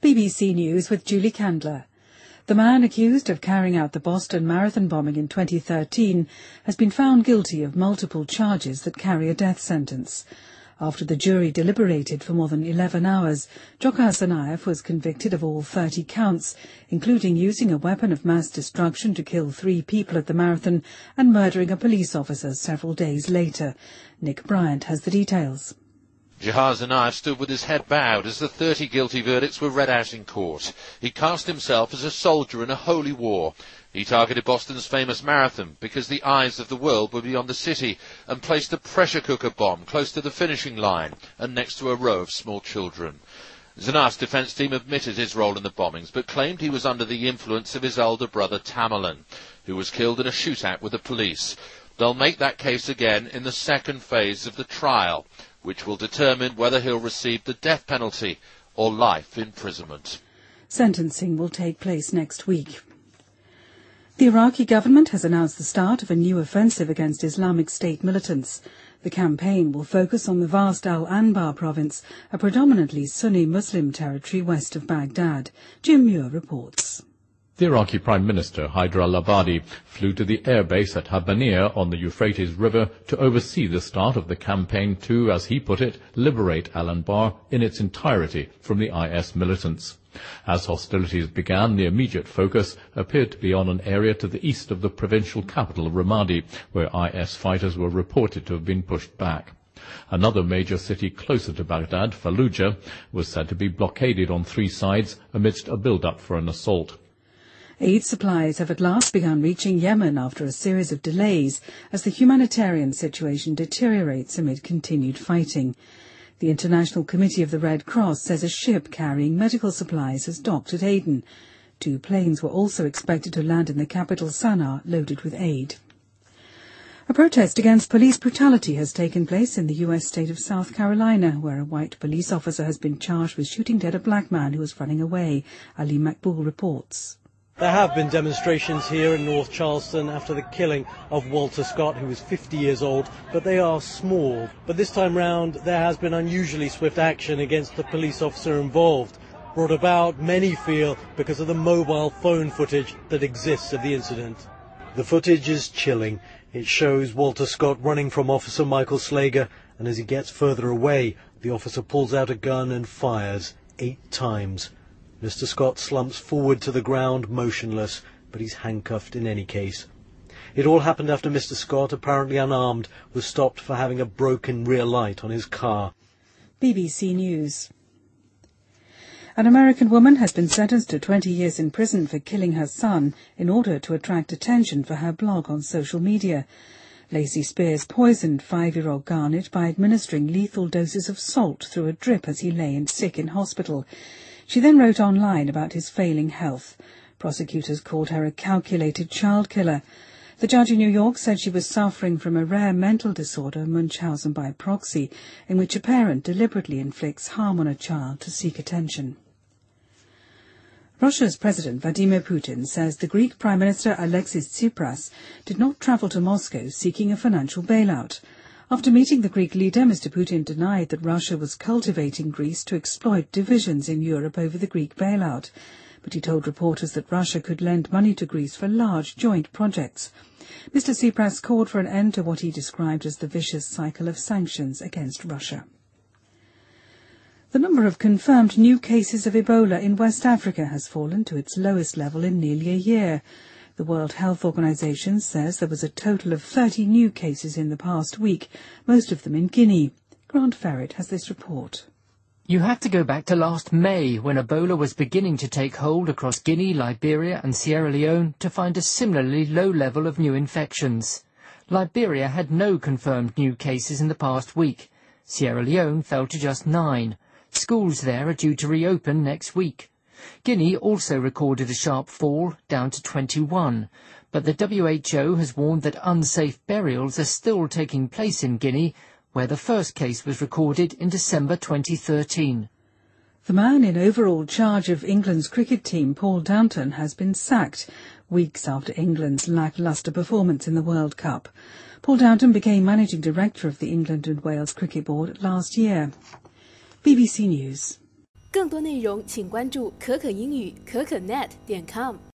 BBC News with Julie Candler. The man accused of carrying out the Boston Marathon bombing in 2013 has been found guilty of multiple charges that carry a death sentence. After the jury deliberated for more than 11 hours, Dzhokhar Tsarnaev was convicted of all 30 counts, including using a weapon of mass destruction to kill 3 people at the marathon and murdering a police officer several days later. Nick Bryant has the details. Dzhokhar Tsarnaev stood with his head bowed as the 30 guilty verdicts were read out in court. He cast himself as a soldier in a holy war. He targeted Boston's famous marathon because the eyes of the world would be on the city, and placed a pressure cooker bomb close to the finishing line and next to a row of small children. Tsarnaev's defence team admitted his role in the bombings, but claimed he was under the influence of his older brother Tamerlan, who was killed in a shootout with the police. They'll make that case again in the second phase of the trial, which will determine whether he'll receive the death penalty or life imprisonment. Sentencing will take place next week. The Iraqi government has announced the start of a new offensive against Islamic State militants. The campaign will focus on the vast Al-Anbar province, a predominantly Sunni Muslim territory west of Baghdad. Jim Muir reports. The Iraqi Prime Minister Haider al-Abadi flew to the airbase at Habbaniyah on the Euphrates River to oversee the start of the campaign to, as he put it, liberate Al-Anbar in its entirety from the IS militants. As hostilities began, the immediate focus appeared to be on an area to the east of the provincial capital, Ramadi, where IS fighters were reported to have been pushed back. Another major city closer to Baghdad, Fallujah, was said to be blockaded on 3 sides amidst a build-up for an assault. Aid supplies have at last begun reaching Yemen after a series of delays as the humanitarian situation deteriorates amid continued fighting. The International Committee of the Red Cross says a ship carrying medical supplies has docked at Aden. 2 planes were also expected to land in the capital Sana'a loaded with aid. A protest against police brutality has taken place in the U.S. state of South Carolina, where a white police officer has been charged with shooting dead a black man who was running away. Ali Makboul reports. There have been demonstrations here in North Charleston after the killing of Walter Scott, who was 50 years old, but they are small. But this time round, there has been unusually swift action against the police officer involved, brought about, many feel, because of the mobile phone footage that exists of the incident. The footage is chilling. It shows Walter Scott running from Officer Michael Slager, and as he gets further away, the officer pulls out a gun and fires 8 times. Mr. Scott slumps forward to the ground, motionless, but he's handcuffed in any case. It all happened after Mr. Scott, apparently unarmed, was stopped for having a broken rear light on his car. BBC News. An American woman has been sentenced to 20 years in prison for killing her son in order to attract attention for her blog on social media. Lacey Spears poisoned 5-year-old Garnett by administering lethal doses of salt through a drip as he lay sick in hospital. She then wrote online about his failing health. Prosecutors called her a calculated child killer. The judge in New York said she was suffering from a rare mental disorder, Munchausen by proxy, in which a parent deliberately inflicts harm on a child to seek attention. Russia's President Vladimir Putin says the Greek Prime Minister Alexis Tsipras did not travel to Moscow seeking a financial bailout. After meeting the Greek leader, Mr. Putin denied that Russia was cultivating Greece to exploit divisions in Europe over the Greek bailout. But he told reporters that Russia could lend money to Greece for large joint projects. Mr. Tsipras called for an end to what he described as the vicious cycle of sanctions against Russia. The number of confirmed new cases of Ebola in West Africa has fallen to its lowest level in nearly a year. The World Health Organization says there was a total of 30 new cases in the past week, most of them in Guinea. Grant Ferret has this report. You have to go back to last May, when Ebola was beginning to take hold across Guinea, Liberia and Sierra Leone, to find a similarly low level of new infections. Liberia had no confirmed new cases in the past week. Sierra Leone fell to just 9. Schools there are due to reopen next week. Guinea also recorded a sharp fall, down to 21, but the WHO has warned that unsafe burials are still taking place in Guinea, where the first case was recorded in December 2013. The man in overall charge of England's cricket team, Paul Downton, has been sacked, weeks after England's lacklustre performance in the World Cup. Paul Downton became managing director of the England and Wales Cricket Board last year. BBC News. 更多内容请关注可可英语可可net.com。